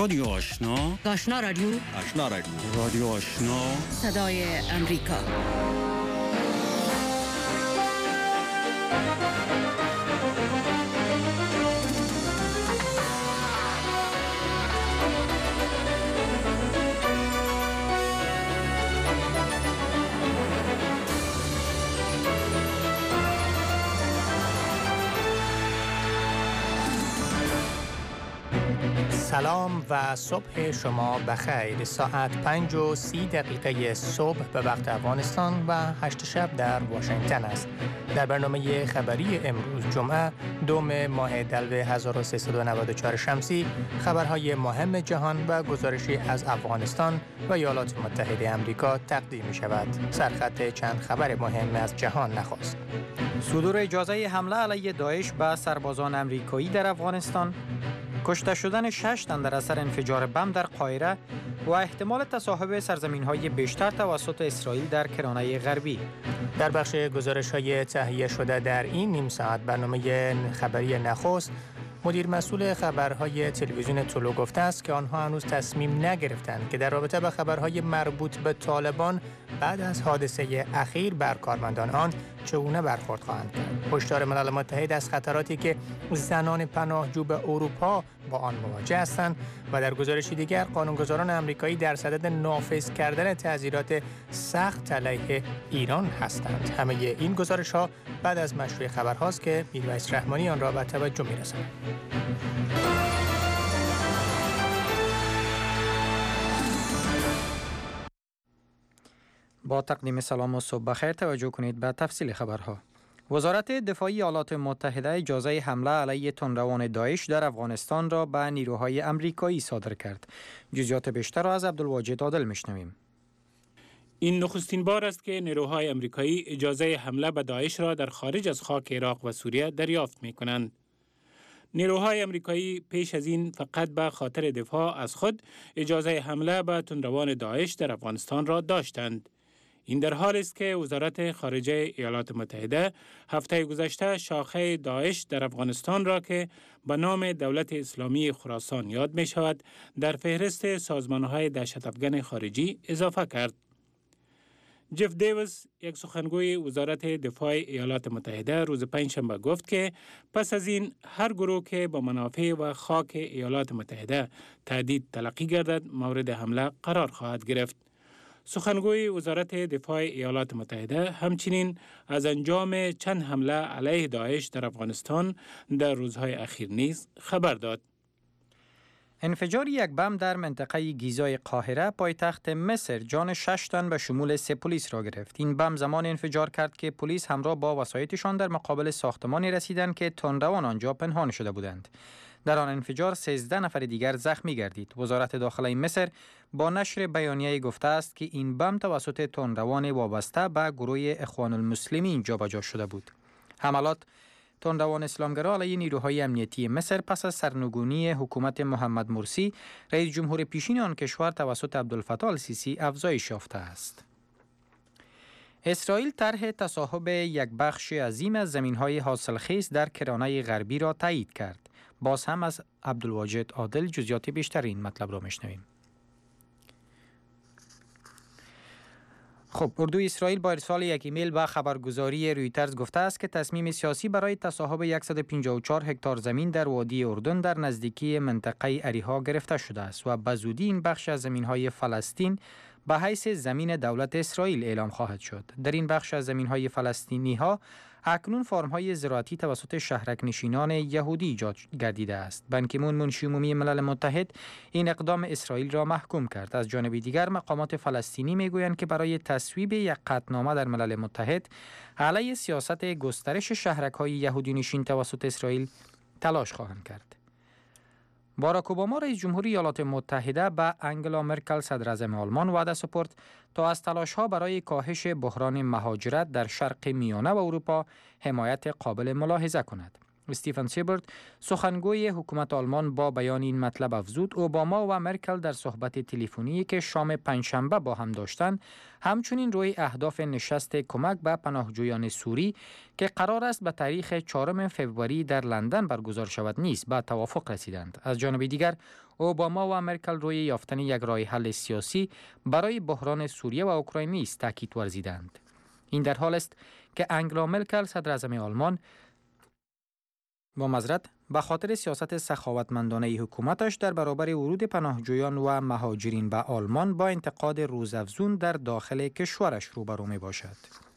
رادیو آشنا، آشنا رادیو، آشنا رادیو، رادیو آشنا، صدای امریکا. سلام و صبح شما بخیر. ساعت 5:30 صبح به وقت افغانستان و 8 شب در واشنگتن است. در برنامه خبری امروز جمعه دوم ماه دلو 1394 شمسی خبرهای مهم جهان و گزارشی از افغانستان و ایالات متحده آمریکا تقدیم می شود. سرخط چند خبر مهم از جهان نخست. صدور اجازه حمله علیه داعش به سربازان آمریکایی در افغانستان، کشته شدن 6 تن در اثر انفجار بم در قاهره و احتمال تصاحب سرزمین‌های بیشتر توسط اسرائیل در کرانه غربی. در بخش گزارش‌های تهیه شده در این نیم ساعت برنامه خبری نخست، مدیر مسئول خبرهای تلویزیون طلو گفته است که آنها هنوز تصمیم نگرفتند که در رابطه با خبرهای مربوط به طالبان بعد از حادثه اخیر بر کارمندان آن چگونه برخورد خواهند کرد. هشدار ملل متحد از خطراتی که زنان پناهجو به اروپا با آن مواجه هستند و در گزارشی دیگر قانونگذاران آمریکایی در صدد نافذ کردن تعزیرات سخت علیه ایران هستند. همه این گزارش‌ها بعد از مشروع خبرهاست که میرویس رحمانی آن را به توجه می‌رساند. با تقدیم سلام و صبح بخیر توجه کنید به تفصیل خبرها. وزارت دفاعی ایالات متحده اجازه حمله علیه تندروان داعش در افغانستان را به نیروهای آمریکایی صادر کرد. جزئیات بیشتر را از عبدالواجد عادل میشنویم. این نخستین بار است که نیروهای آمریکایی اجازه حمله به داعش را در خارج از خاک عراق و سوریه دریافت می کنند. نیروهای آمریکایی پیش از این فقط به خاطر دفاع از خود اجازه حمله به تندروان داعش در افغانستان را داشتند. این در حالی است که وزارت خارجه ایالات متحده هفته گذشته شاخه داعش در افغانستان را که به نام دولت اسلامی خراسان یاد می شود در فهرست سازمان‌های دهشت‌افکن خارجی اضافه کرد. جف دیویس، یک سخنگوی وزارت دفاع ایالات متحده، روز پنجشنبه گفت که پس از این هر گروه که با منافع و خاک ایالات متحده تهدید تلقی گردد مورد حمله قرار خواهد گرفت. سخنگوی وزارت دفاع ایالات متحده همچنین از انجام چند حمله علیه داعش در افغانستان در روزهای اخیر نیز خبر داد. انفجار یک بم در منطقه گیزای قاهره پایتخت مصر جان 6 تن به شمول 3 پلیس را گرفت. این بم زمان انفجار کرد که پلیس همراه با وسایطشان در مقابل ساختمانی رسیدند که تندروان آنجا پنهان شده بودند. در آن انفجار 13 نفر دیگر زخمی گردید. وزارت داخله مصر با نشر بیانیه گفته است که این بم توسط تندروان وابسته به گروه اخوان المسلمین جابجا شده بود. حملات تندروان اسلامگرا علیه نیروهای امنیتی مصر پس از سرنگونی حکومت محمد مرسی رئیس جمهور پیشین آن کشور توسط عبدالفتاح السیسی افزایش یافته است. اسرائیل طرح تصاحب یک بخش عظیم از زمین‌های حاصلخیز در کرانه غربی را تایید کرد. باز هم از عبدالواجد عادل جزئیات بیشتر این مطلب را میشنویم. خب، اردوی اسرائیل با ارسال یک ایمیل به خبرگزاری رویترز گفته است که تصمیم سیاسی برای تصاحب 154 هکتار زمین در وادی اردن در نزدیکی منطقه اریحا گرفته شده است و به زودی این بخش از زمین‌های فلسطین به حیث زمین دولت اسرائیل اعلام خواهد شد. در این بخش از زمین‌های فلسطینی‌ها اکنون فرم‌های زراعتی توسط شهرک نشینان یهودی ایجاد گردیده است. بان کی مون منشی عمومی ملل متحد این اقدام اسرائیل را محکوم کرد. از جانب دیگر مقامات فلسطینی میگویند که برای تصویب یک قطعنامه در ملل متحد علیه سیاست گسترش شهرک‌های یهودی نشین توسط اسرائیل تلاش خواهند کرد. باراک اوباما رئیس جمهوری ایالات متحده به انگلا مرکل صدر اعظم آلمان وعده سپرد تا از تلاش‌ها برای کاهش بحران مهاجرت در شرق میانه و اروپا حمایت قابل ملاحظه کند. استیفن سیبرت سخنگوی حکومت آلمان با بیان این مطلب افزود اوباما و مرکل در صحبت تلفنی که شام پنجشنبه با هم داشتند همچنین روی اهداف نشست کمک به پناهجویان سوری که قرار است به تاریخ 4 فوریه در لندن برگزار شود نیز به توافق رسیدند. از جانب دیگر اوباما و مرکل روی یافتن یک راه حل سیاسی برای بحران سوریه و اوکراین نیز تاکید ورزیدند. این در حال است که انگلا مرکل صدر اعظم آلمان با معذرت به خاطر سیاست سخاوتمندانه حکومتش در برابر ورود پناهجویان و مهاجرین به آلمان با انتقاد روزافزون در داخل کشورش روبرو می باشد.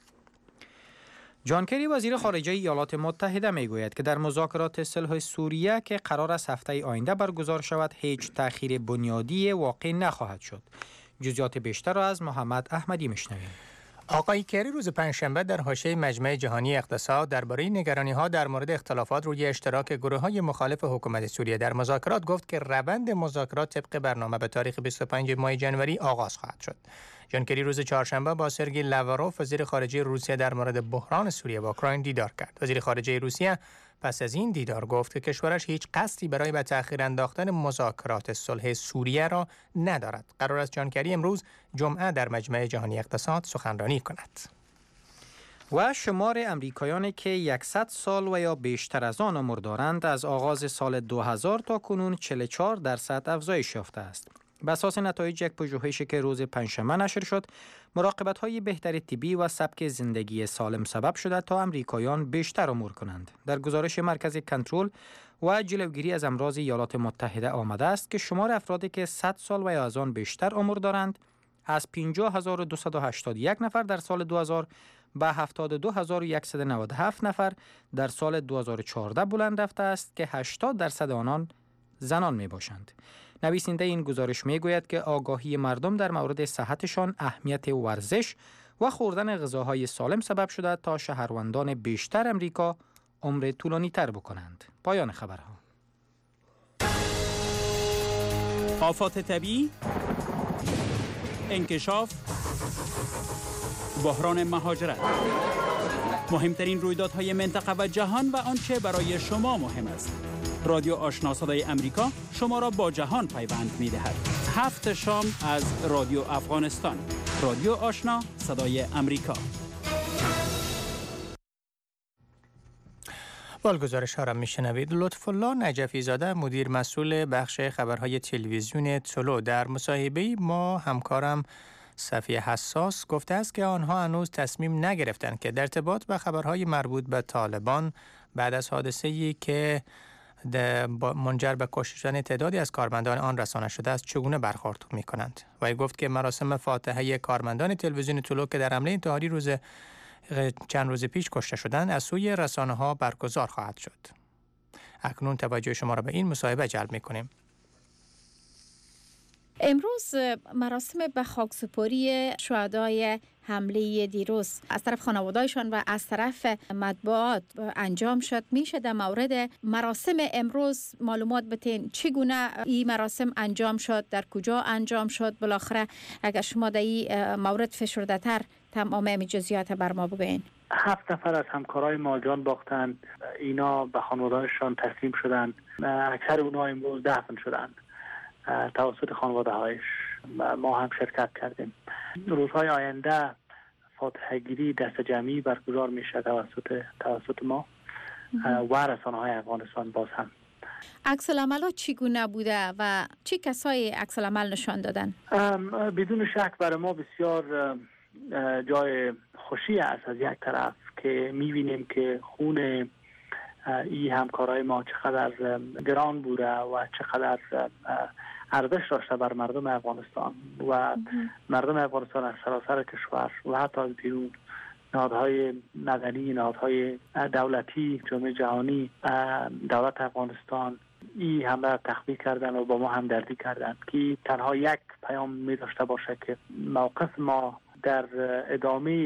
جان کری وزیر خارجه ایالات متحده می گوید که در مذاکرات صلح سوریه که قرار است هفته آینده برگزار شود هیچ تأخیر بنیادی واقع نخواهد شد. جزئیات بیشتر را از محمد احمدی میشنویم. آقای کری روز پنجشنبه در حاشیه مجمع جهانی اقتصاد درباره نگرانی‌ها در مورد اختلافات روی اشتراک گروه‌های مخالف حکومت سوریه در مذاکرات گفت که روند مذاکرات طبق برنامه به تاریخ 25 ماه جنوری آغاز خواهد شد. جان کری روز چهارشنبه با سرگئی لاوروف وزیر خارجه روسیه در مورد بحران سوریه و اوکراین دیدار کرد. وزیر خارجه روسیه پس از این دیدار گفت که کشورش هیچ قصدی برای به تأخیر انداختن مذاکرات صلح سوریه را ندارد. قرار است جان کری امروز جمعه در مجمع جهانی اقتصاد سخنرانی کند. و شمار امریکایانی که 100 سال و یا بیشتر از آن عمر دارند از آغاز سال 2000 تا کنون 44% افزایش یافته است. بر اساس نتایج یک پژوهشی که روز پنجشنبه نشر شد، مراقبت‌های بهتر طبی و سبک زندگی سالم سبب شده تا امریکایان بیشتر عمر کنند. در گزارش مرکز کنترل و جلوگیری از امراض ایالات متحده آمده است که شمار افرادی که 100 سال و یا از آن بیشتر عمر دارند از 50281 نفر در سال 2000 به 72197 نفر در سال 2014 بلند رفته است که 80% آنان زنان می باشند. نویسنده این گزارش می گوید که آگاهی مردم در مورد صحتشان اهمیت ورزش و خوردن غذاهای سالم سبب شده تا شهروندان بیشتر امریکا عمر طولانی تر بکنند. پایان خبرها. آفات طبیعی، انکشاف، بحران مهاجرت، مهمترین رویدادهای منطقه و جهان و آنچه برای شما مهم است. رادیو آشنا صدای امریکا شما را با جهان پیوند می دهد. 7 شام از رادیو افغانستان. رادیو آشنا صدای امریکا. گزارش ها را میشنوید. لطف الله نجفی زاده مدیر مسئول بخش خبرهای تلویزیون تولو در مصاحبه ما همکارم صفیه حساس گفته است که آنها هنوز تصمیم نگرفتند که در ارتباط به خبرهای مربوط به طالبان بعد از حادثه‌ای که منجر به کشته شدن تعدادی از کارمندان آن رسانه شده است چگونه برخورد می کنند. و گفت که مراسم فاتحه کارمندان تلویزیون تولو که در حمله انتحاری چند روز پیش کشته شدند از سوی رسانه ها برگزار خواهد شد. اکنون توجه شما را به این مصاحبه جلب می کنیم. امروز مراسم به خاکسپاری شهدای حمله دیروز از طرف خانواده‌شان و از طرف مطبوعات انجام شد. میشه در مورد مراسم امروز معلومات بدین؟ چگونه این مراسم انجام شد؟ در کجا انجام شد؟ بالاخره اگر شما در این مورد فشرده تر تمام جزئیات بر ما بگوین. 7 نفر از همکارای ما جان باختند. اینا به خانواده‌شان تسلیم شدند. اکثر اونها امروز دفن شدند توسط خانواده‌هایش. ما هم شرکت کردیم. روزهای آینده فاتحه‌گیری دست جمعی برگزار میشه توسط ما و رسانه‌های افغانستان. باز هم عکس العملات چگونه بوده و چه کسایی عکس العمل نشان دادن؟ بدون شک برای ما بسیار جای خوشی است از یک طرف که می‌بینیم که خون این همکارای ما چقدر گران بوده و چقدر ارزش داشته بر مردم افغانستان و مردم افغانستان از سراسر کشور و حتی از بیرون. نهادهای مدنی، نهادهای دولتی، جامعه جهانی، دولت افغانستان این همه را تخفیف کردن و با ما همدردی کردن که تنها یک پیام می داشته باشه که موقف ما در ادامه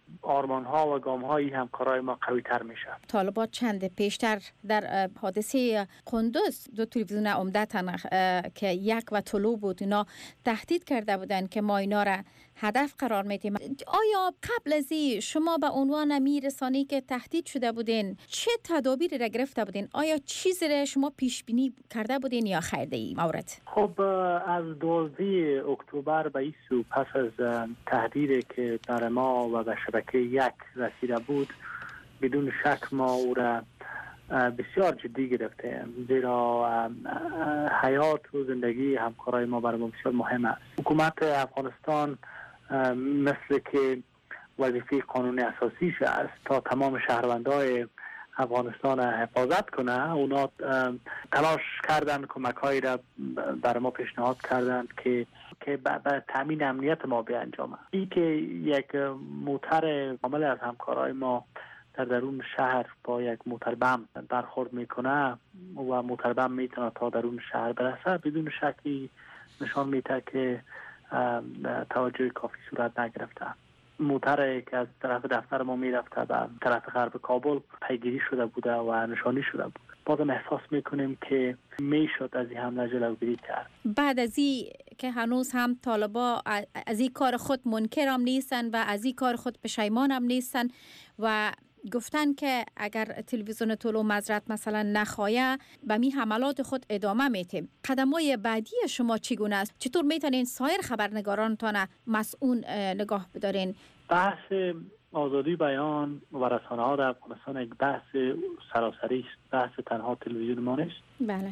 آرمان‌ها و گام‌های همکارای ما قوی‌تر میشه. طالبان چند پیشتر در حادثه قندوز دو تلویزیون عمدتاً که یک و طلوع بود اینا تهدید کرده بودند که ما اینا را هدف قرار میدیم. آیا قبل از این شما به عنوان امیررسانی که تهدید شده بودین چه تدابیری را گرفته بودین؟ آیا چیزی را شما پیش بینی کرده بودین یا خیر در این مورد؟ خب از 12 اکتبر به این سو پس از تهدیدی که بر ما و به شبکه یک رسیده بود بدون شک ما او را بسیار جدی گرفتیم، زیرا حیات و زندگی همکارای ما برای ما بسیار مهم است. حکومت افغانستان مثل که وظیفه قانونی اساسیش است تا تمام شهروندای افغانستان حفاظت کنه، اونا تلاش کردن کمک‌هایی را برای ما پیشنهاد کردند که به تامین امنیت ما بیانجامه. این که یک موتر کامل از همکارای ما در درون شهر با یک موتر بم برخورد میکنه و موتر بم میتونه تا درون شهر برسه، بدون شکی نشان میده که توجه کافی صورت نگرفته. موتر که از طرف دفتر ما میرفته به طرف غرب کابل پیگیری شده بوده و نشانی شده بود. بازم احساس میکنیم که میشد از این حمله جلوگیری کرد. بعد از این که هنوز هم طالبا از این کار خود منکر هم نیستن و از این کار خود پشیمان هم نیستن و گفتن که اگر تلویزیون طلوع مزرعه مثلا نخواهی به می حملات خود ادامه میتیم. قدم‌های بعدی شما چگونه است؟ چطور میتونین سایر خبرنگارانتان مسئول نگاه بدارین؟ بحث آزادی بیان و رسانه ها در افغانستان یک بحث سراسری است، بحث تنها تلویزیون ما نیست. بله.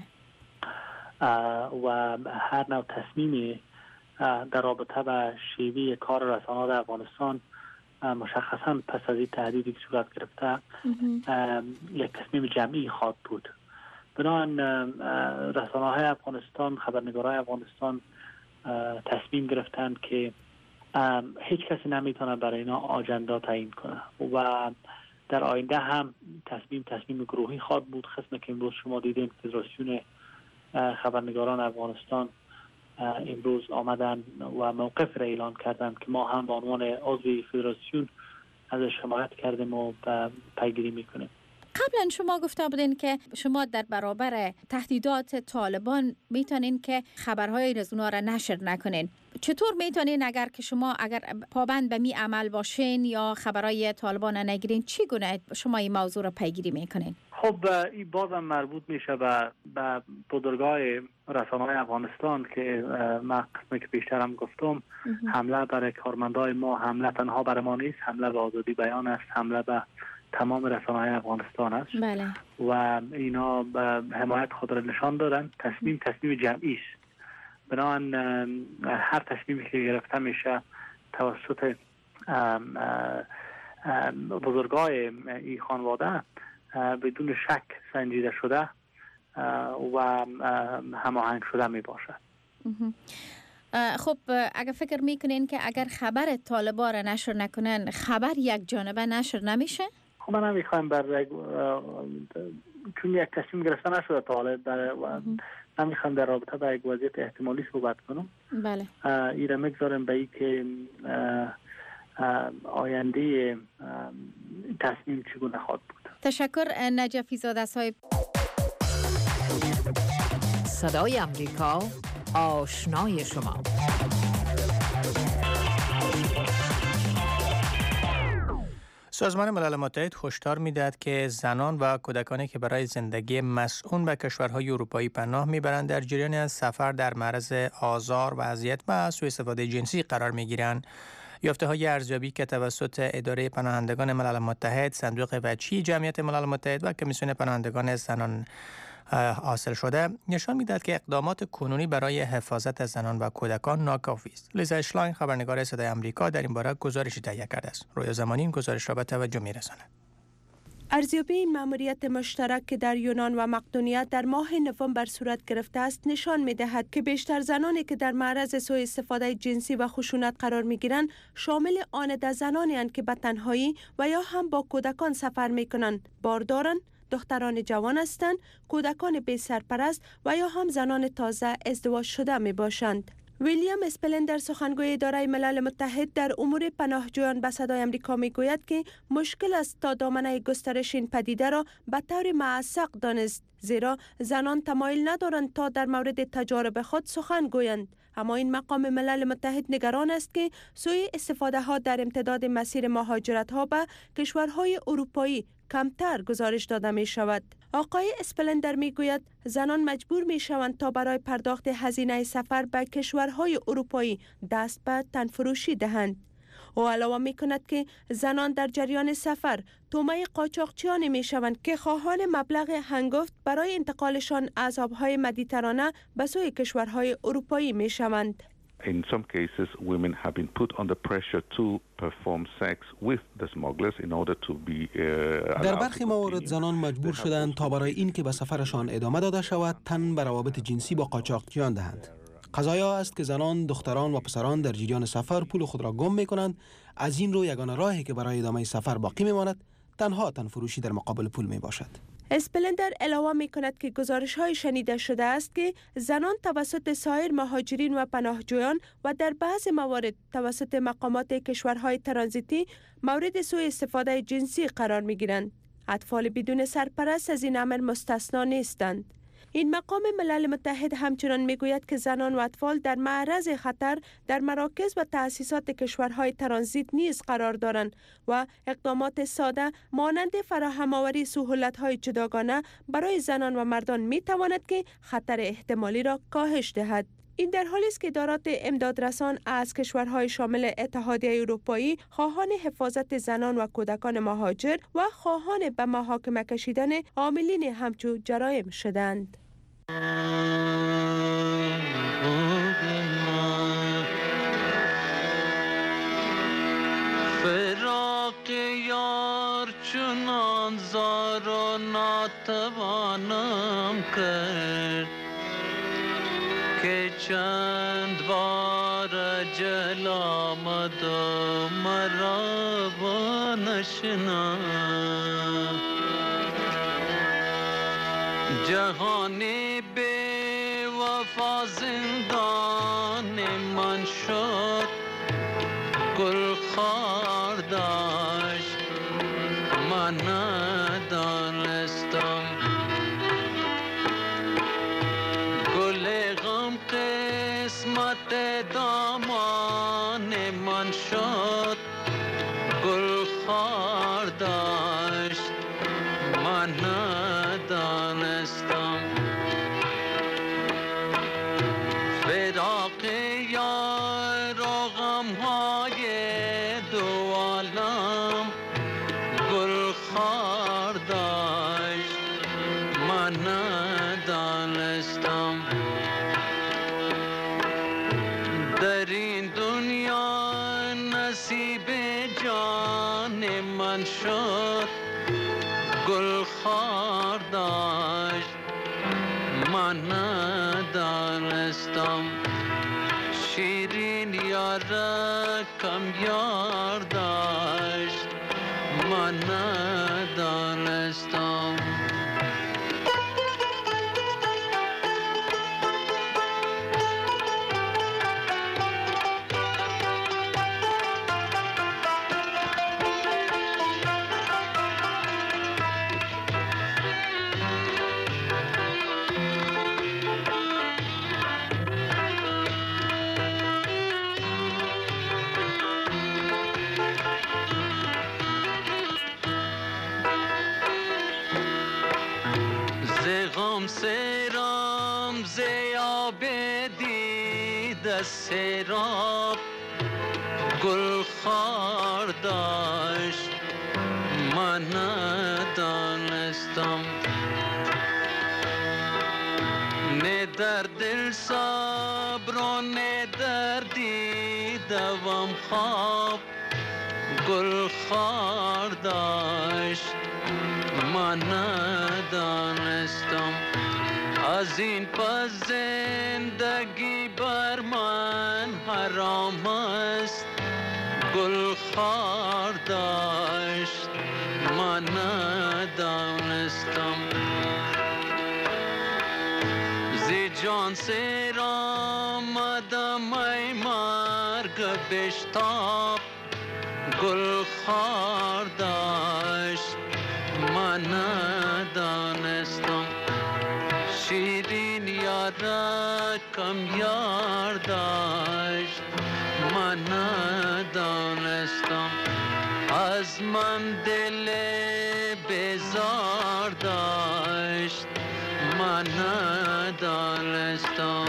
و هر نوع تصمیمی در رابطه با شیوه کار رسانه ها در افغانستان مشخصا پس از این تهدیدی که صورت گرفته یک تصمیم جمعی خواهد بود. بنابراین رسانه های افغانستان، خبرنگارای افغانستان تصمیم گرفتند که هیچ کسی نمیتونه برای اینا آجندا تعیین کنه و در آینده هم تصمیم گروهی خواهد بود. قسمی که امروز شما دیدین فدراسیون خبرنگاران افغانستان امروز آمدن و موقف را اعلان کردند که ما هم به عنوان عضو فدراسیون ازش حمایت کردیم و پیگیری میکنیم. قبلا شما گفته بودین که شما در برابر تهدیدات طالبان میتونین که خبرهای رسانه‌ها را نشر نکنین. چطور میتونین اگر پابند به می عمل باشین یا خبرهای طالبان را نگیرین چگونه شما این موضوع را پیگیری میکنین؟ خب این بازم مربوط میشه به بزرگای رسانه‌های افغانستان که من قسمی که بیشترم گفتم حمله برای کارمندای ما حمله تنها برای ما نیست، حمله به آزادی بیان است، حمله به تمام رسانه‌های افغانستان است. بله. و اینا به حمایت خود را نشان دادن. تصمیم جمعی است. بنابراین هر تصمیمی که گرفته میشه توسط بزرگای این خانواده بدون شک سنجیده شده و هماهنگ شده می باشد. خب اگر فکر میکنین که اگر خبر طالبان را نشر نکنن خبر یک جانبه نشر نمیشه؟ خب من نمیخوایم چون یک تصمیم گرفته نشده تا حالا نمیخوایم در رابطه با یک وضعیت احتمالی صحبت کنم. بله. ایره میگذارم به ای که آینده تصمیم چگونه خواهد بود. تشکر نجفی زاده صاحب. صدای امریکا، آشنای شما. سازمان ملل متحد هشدار می‌دهد که زنان و کودکانی که برای زندگی مسئول به کشورهای اروپایی پناه میبرند در جریان از سفر در معرض آزار و اذیت و سوء استفاده جنسی قرار میگیرند. یافته‌های ارزیابی که توسط اداره پناهندگان ملل متحد، صندوق وجهی جمعیت ملل متحد و کمیسیون پناهندگان زنان حاصل شده نشان می‌دهد که اقدامات کنونی برای حفاظت از زنان و کودکان ناکافی است. لیزا اشلاین خبرنگار صدای آمریکا در این باره گزارشی تهیه کرده است. رویا زمانی این گزارش را به توجه می‌رساند. ارزیابی مأموریت مشترک که در یونان و مقدونیه در ماه نوامبر صورت گرفته است نشان می‌دهد که بیشتر زنانی که در معرض سوء استفاده جنسی و خشونت قرار می‌گیرند شامل آنده زنانی اند که به تنهایی و یا هم با کودکان سفر می‌کنند، باردارند، دختران جوان هستند، کودکان بی سرپرست و یا هم زنان تازه ازدواج شده می باشند. ویلیام اسپلندر سخنگوی اداره ملل متحد در امور پناهجویان به صدای آمریکا میگوید که مشکل است تا دامنه گسترش این پدیده را به طور معسق دانست، زیرا زنان تمایل ندارند تا در مورد تجارب خود سخن گویند. اما این مقام ملل متحد نگران است که سوء استفاده ها در امتداد مسیر مهاجرت ها به کشورهای اروپایی کمتر گزارش داده می شود. آقای اسپلندر می گوید زنان مجبور می شوند تا برای پرداخت هزینه سفر به کشورهای اروپایی دست به تنفروشی دهند. او علاوه می کند که زنان در جریان سفر تومه قاچاقچیانی می شوند که خواهان مبلغ هنگفت برای انتقالشان از آبهای مدیترانه به سوی کشورهای اروپایی می شوند. In some cases, women have been put under pressure to perform sex with the smugglers in order to be در برخی موارد زنان مجبور شدند تا برای این که به سفرشان ادامه داده شود تن به روابط جنسی با قاچاقچیان دهند. قضایا است که زنان، دختران و پسران در جریان سفر پول خود را گم می کنند. از این رو یگانه راهی که برای ادامه سفر باقی می ماند تنها تنفروشی در مقابل پول می باشد. اسپلندر علاوه می کند که گزارش های شنیده شده است که زنان توسط سایر مهاجرین و پناهجویان و در بعض موارد توسط مقامات کشورهای ترانزیتی مورد سوء استفاده جنسی قرار می گیرند. اطفال بدون سرپرست از این امر مستثنا نیستند. این مقام ملل متحد همچنان میگوید که زنان و اطفال در معرض خطر در مراکز و تأسیسات کشورهای ترانزیت نیز قرار دارند و اقدامات ساده مانند فراهم آوری سهولت‌های جداگانه برای زنان و مردان میتواند که خطر احتمالی را کاهش دهد. این در حالی است که ادارات امدادرسان از کشورهای شامل اتحادیه اروپایی خواهان حفاظت زنان و کودکان مهاجر و خواهان به محاکمه کشیدن عاملین همچو جرایم شدند. فراق یار چنان زار و ناتوانم کرد که چند بار جل آمد و مرا بنشناخت. جهان بی وفا زندان من شد، گل خار داشت من ندانستم. گل غم قسمت دامان من شد، گل خار داشت من ندانستم. فراق یار و غمهای دو عالم، گل خار داشت من ندانستم. در این دنیا نصیب جان من شد، گل خار داشت من ندانستم. شیرین یار کم یار داشت من ندانستم. غم سرام زیاب دید سراب، گل خار داشت من ندانستم. نه در دل صبر و نه در دیدم خواب، گل خار داشت من ندانستم. از این پس زندگی بر من حرام است، گل خار داشت من ندانستم. زی جان جان سیر آمدم ای مرگ بشتاب گل خار داشت من ندانستم شیرین یارکم یار داشت من ندانستم از من دل بیزار داشت من ندانستم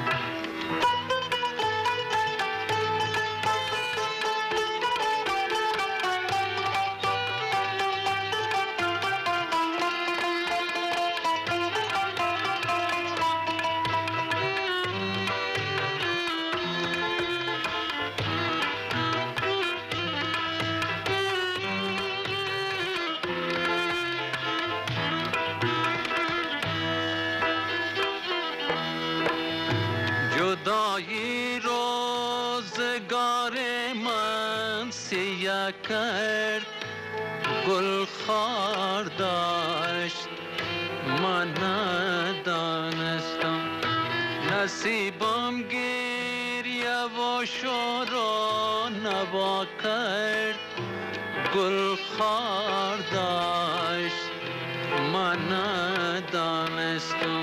جدایی روزگار من سیاه کرد گل خار داشت من ندانستم نصیبم گریه و شور و نوا کرد گل خار داشت من ندانستم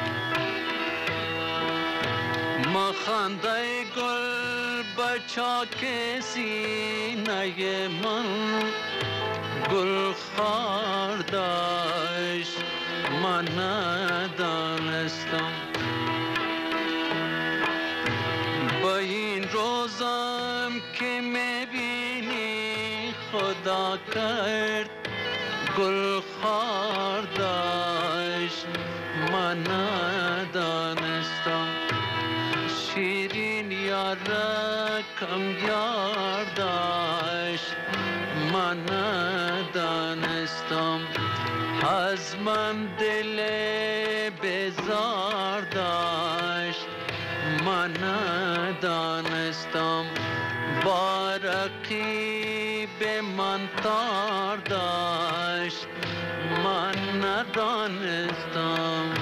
خنده گل بچاک سینه من گل خار داشت من ندانستم با این روزم که میبینی خدا کرد گل خار داشت من ندانستم شیرین یارکم یار داشت من ندانستم از من دل بیزار داشت من ندانستم با رقیب من تار داشت من ندانستم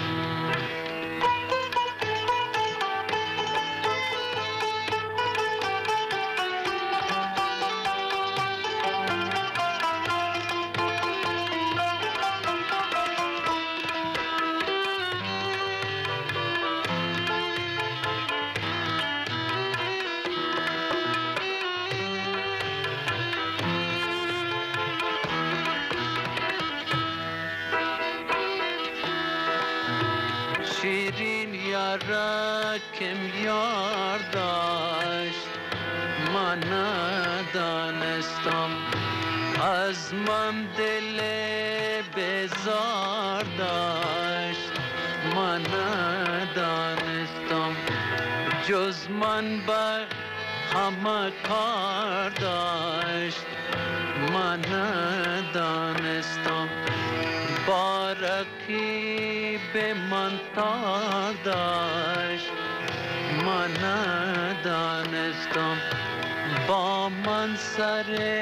شیرین یارکم یار داشت من ندانستم از من دل بیزار داشت من ندانستم جز من به همه کار داشت من ندانستم با رقیب من تار داشت من ندانستم با من سر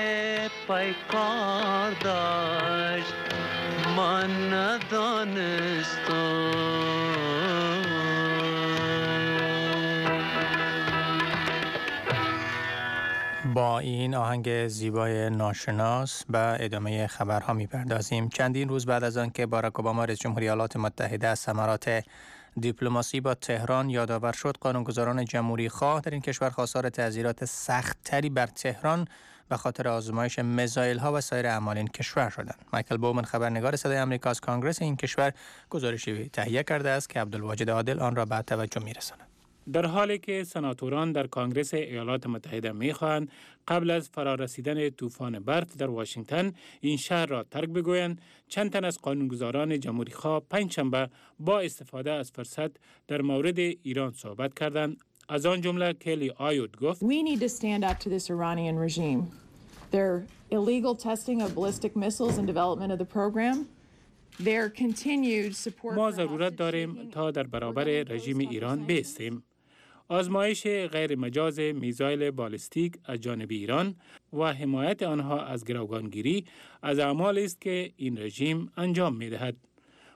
پیکار داشت من ندانستم با این آهنگ زیبای ناشناس به ادامه خبرها می‌پردازیم. چندین روز بعد از آن که باراک اوباما رئیس جمهوری ایالات متحده از ثمرات دیپلماسی با تهران یادآور شد، قانونگذاران جمهوری خواه در این کشور خواستار تعزیرات سخت‌تری بر تهران به خاطر آزمایش میزایل‌ها و سایر اعمال این کشور شدند. مایکل بومن خبرنگار صدای آمریکا از کنگره این کشور گزارشی تهیه کرده است که عبدالواجد عادل آن را به توجه می‌رساند. در حالی که سناتوران در کنگره ایالات متحده می‌خواهند قبل از فرارسیدن طوفان برف در واشنگتن این شهر را ترک بگویند، چند تن از قانونگذاران جمهوری خواه پنجشنبه با استفاده از فرصت در مورد ایران صحبت کردند. از آن جمله کلی آیود گفت We need to stand up to this Iranian regime. Their illegal testing of ballistic missiles and development of the program. Their continued support. ما ضرورت داریم تا در برابر رژیم ایران بایستیم. آزمایش غیر مجاز میزایل بالستیک از جانب ایران و حمایت آنها از گروگانگیری از اعمالی است که این رژیم انجام می‌دهد.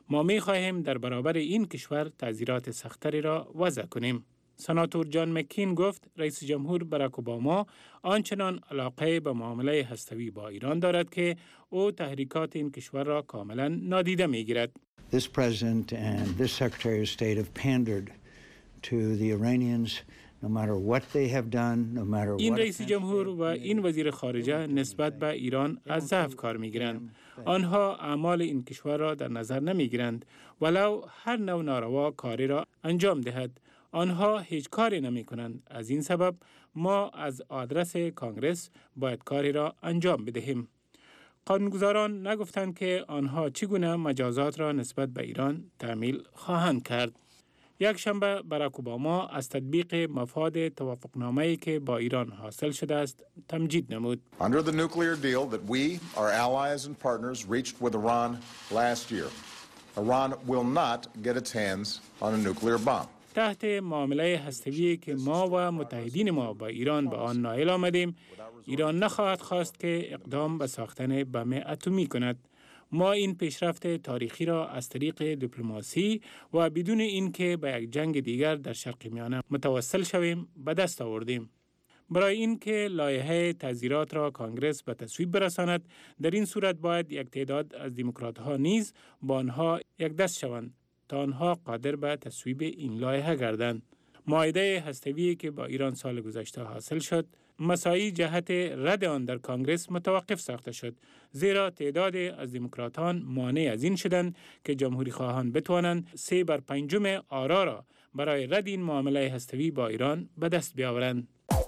ما می خواهیم در برابر این کشور تعزیرات سختری را وضع کنیم. سناتور جان مکین گفت رئیس جمهور باراک اوباما آنچنان علاقه به معامله هسته‌ای با ایران دارد که او تحریکات این کشور را کاملا نادیده می گیرد. This president and this Secretary of State have pandered to the Iranians no matter what they have done, no matter what. این رئیس جمهور و این وزیر خارجه نسبت به ایران از ضعف کار می‌گیرند. آنها اعمال این کشور را در نظر نمی‌گیرند ولو هر نوع ناروا کاری را انجام دهد. آنها هیچ کاری نمی‌کنند. از این سبب ما از آدرس کانگرس باید کاری را انجام بدهیم. قانونگذاران نگفتند که آنها چگونه مجازات را نسبت به ایران تعمیل خواهند کرد. یک شنبه باراک اوباما از تطبیق مفاد توافقنامه‌ای که با ایران حاصل شده است تمجید نمود. Under the nuclear deal that we, our allies and partners reached with Iran last year, Iran will not get its hands on a nuclear bomb. تحت معامله هسته‌ای که ما و متحدین ما با ایران به آن نائل آمدیم، ایران نخواهد خواست که اقدام به ساختن بم اتمی کند. ما این پیشرفت تاریخی را از طریق دیپلماسی و بدون اینکه به یک جنگ دیگر در شرق میانه متوسل شویم به دست آوردیم. برای اینکه لایحه تعزیرات را کانگرس به تصویب برساند، در این صورت باید یک تعداد از دموکرات‌ها نیز با آنها یک دست شوند تا آنها قادر به تصویب این لایحه گردند. معاهده هسته‌ای که با ایران سال گذشته حاصل شد، مساعی جهت رد آن در کانگرس متوقف ساخته شد، زیرا تعداد از دموکراتان مانع از این شدند که جمهوری خواهان بتوانند 3/5 آرا را برای رد این معامله هسته‌ای با ایران به دست بیاورند.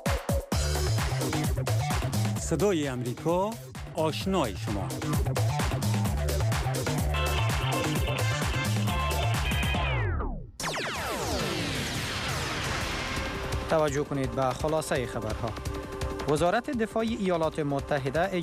صدای امریکا، آشنای شما. توجه کنید به خلاصه خبرها. وزارت دفاع ایالات متحده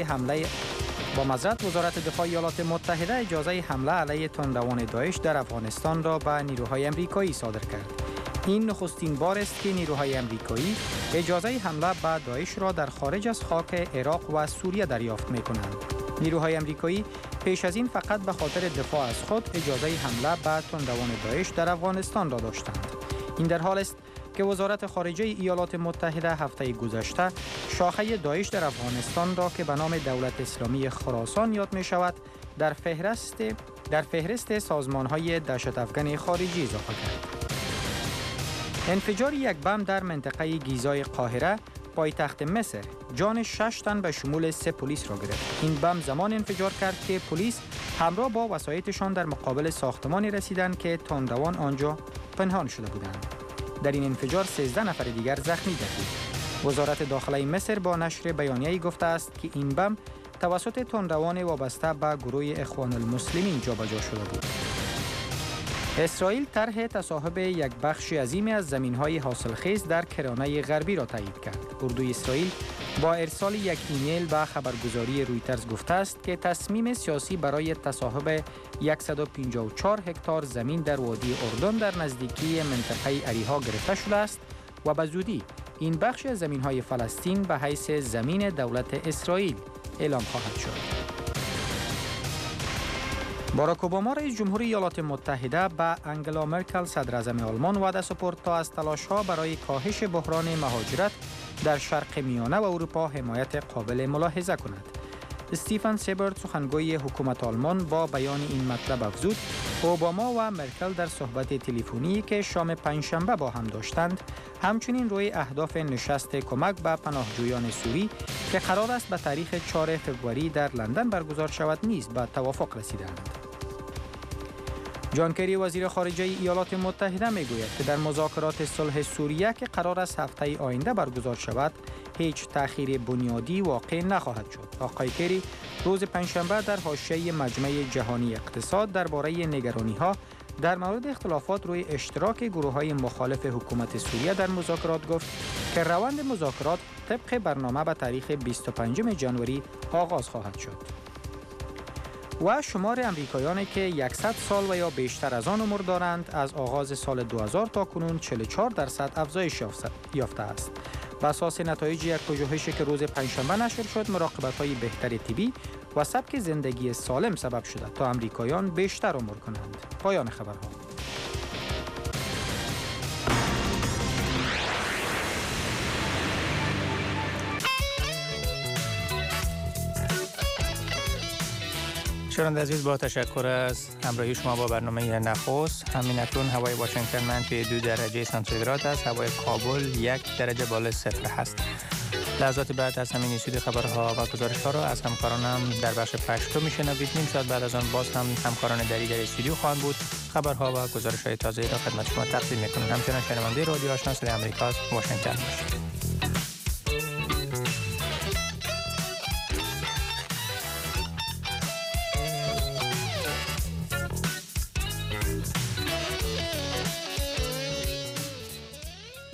وزارت دفاع ایالات متحده اجازه حمله علیه تندروان داعش در افغانستان را به نیروهای آمریکایی صادر کرد. این نخستین بار است که نیروهای آمریکایی اجازه حمله به داعش را در خارج از خاک عراق و سوریه دریافت می‌کنند. نیروهای آمریکایی پیش از این فقط به خاطر دفاع از خود اجازه حمله به تندروان داعش در افغانستان را داشتند. این در حال است که وزارت خارجه ایالات متحده هفته گذشته شاخه داعش در افغانستان را که به نام دولت اسلامی خراسان یاد می شود در فهرست سازمان‌های دهشت افغان خارجی اضافه کرد. انفجار یک بم در منطقه گیزای قاهره پایتخت مصر جان 6 تن به شمول 3 پلیس را گرفت. این بم زمان انفجار کرد که پلیس همراه با وسایطشان در مقابل ساختمانی رسیدند که تندروان آنجا پنهان شده بودند. در این انفجار 13 نفر دیگر زخمی گردید. وزارت داخله مصر با نشر بیانیه‌ای گفته است که این بم توسط تندروان وابسته به گروه اخوان المسلمین جابجا شده بود. اسرائیل طرح تصاحب یک بخش عظیمی از زمین‌های حاصلخیز در کرانه غربی را تایید کرد. اردوی اسرائیل با ارسال یک ایمیل به خبرگزاری رویترز گفته است که تصمیم سیاسی برای تصاحب 154 هکتار زمین در وادی اردن در نزدیکی منطقه اریحا گرفته شده است و به زودی این بخش از زمین‌های فلسطین به حیث زمین دولت اسرائیل اعلام خواهد شد. باراک اوباما رئیس جمهوری ایالات متحده به انگلا مرکل صدر اعظم آلمان وعده سپرد تا از تلاش‌ها برای کاهش بحران مهاجرت در شرق میانه و اروپا حمایت قابل ملاحظه کند. استیفن سیبرت سخنگوی حکومت آلمان با بیان این مطلب افزود اوباما و مرکل در صحبت تلفنی که شام پنجشنبه با هم داشتند همچنین روی اهداف نشست کمک به پناهجویان سوری که قرار است به تاریخ 4 فوریه در لندن برگزار شود نیز به توافق رسیدند. جان کری وزیر خارجه ایالات متحده میگوید که در مذاکرات صلح سوریه که قرار است هفته آینده برگزار شود هیچ تأخیر بنیادی واقع نخواهد شد. آقای کری روز پنجشنبه در حاشیه مجمع جهانی اقتصاد درباره نگرانی‌ها در مورد اختلافات روی اشتراک گروه‌های مخالف حکومت سوریه در مذاکرات گفت که روند مذاکرات طبق برنامه به تاریخ 25 ژانویه آغاز خواهد شد. و شمار امریکایانی که 100 سال و یا بیشتر از آن عمر دارند از آغاز سال 2000 تا کنون 44% افزایش یافته است. بر اساس نتایج یک پژوهشی که روز پنجشنبه نشر شد، مراقبت‌های بهتر طبی و سبک زندگی سالم سبب شده تا امریکایان بیشتر عمر کنند. پایان خبرها. شنونده عزیز، با تشکر از همراهی شما با برنامه نخست. همین اکنون هوای واشنگتن منفی 2 درجه سانتیگراد است، هوای کابل 1 درجه بالای صفر هست. لحظات بعد از همین رسید خبرها و گزارش‌ها را از همکارانم در بخش پشتو میشنوید. نیم ساعت بعد از آن باز هم همکاران دیگری در استودیو خواهند بود. خبرها و گزارش‌های تازه را خدمت شما تقدیم می‌کنم. همچنان شنونده رادیو آشنا صدای آمریکا واشنگتن باشید.